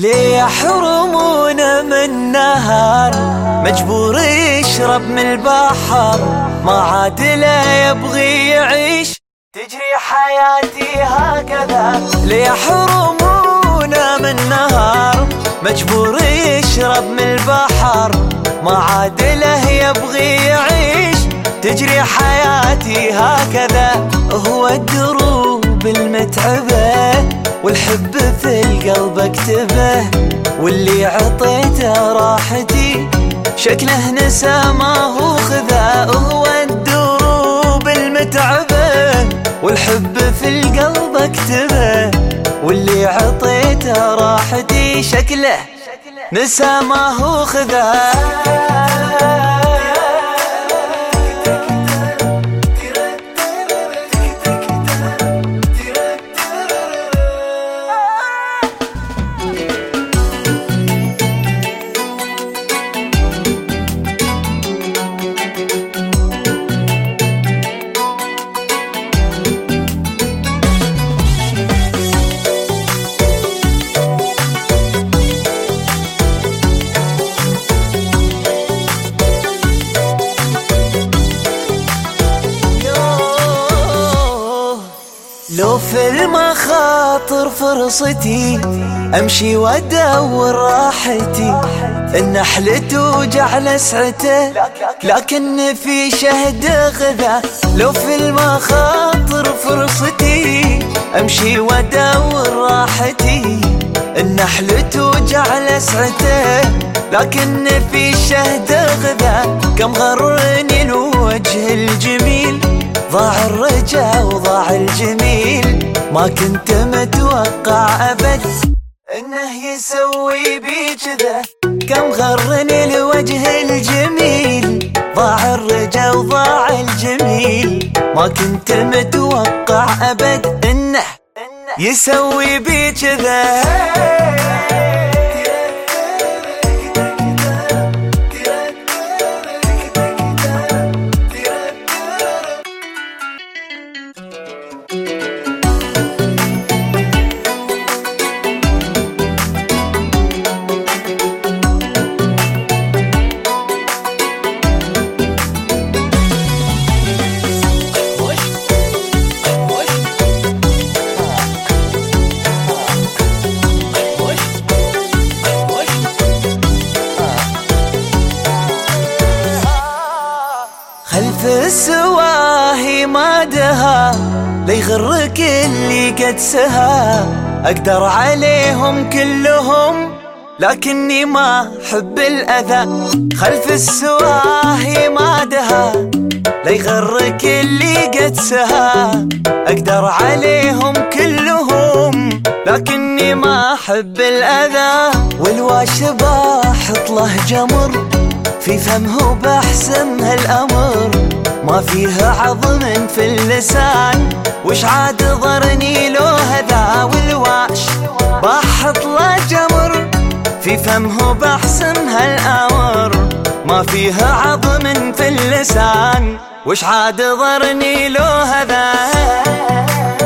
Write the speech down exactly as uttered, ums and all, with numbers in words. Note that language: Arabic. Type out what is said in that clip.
ليه يحرمونا من نهر مجبور يشرب من البحر، ما عاد له يبغي يعيش تجري حياتي هكذا. ليه يحرمونا من نهر مجبور يشرب من البحر، ما عاد له يبغي يعيش تجري حياتي هكذا. هو الدروب المتعبة والحب في القلب اكتبه، واللي عطيته راحتي شكله نسى ما هو خذا. هو الدروب المتعبة والحب في القلب اكتبه، واللي عطيته راحتي شكله نسى ما هو خذا. لو في المخاطر فرصتي امشي وادور راحتي، النحل توجع لسعته لكن في شهد غذا. لو في المخاطر فرصتي امشي وادور راحتي، النحل توجع لسعته لكن في شهد غذا. كم غرني الوجه الجميل، ضاع الرجا وضاع الجميل، ما كنت متوقع أبد إنه يسوي بي جذا. كم غرني الوجه الجميل، ضاع الرجا وضاع الجميل، ما كنت متوقع أبد إنه يسوي بي جذا. خلف السواهي ما دها ليغرك اللي قد سها، أقدر عليهم كلهم لكني ما حب الأذى. خلف السواهي ما دها ليغرك اللي قد سها، أقدر عليهم كلهم لكني ما حب الأذى. والواشباح طله جمر في فمه بحسم هالأمر، ما فيه عظم في اللسان وش عاد ضرني لو هذا. والواش باحط له جمر في فمه بحسم هالأمر، ما فيه عظم في اللسان وش عاد ضرني لو هذا.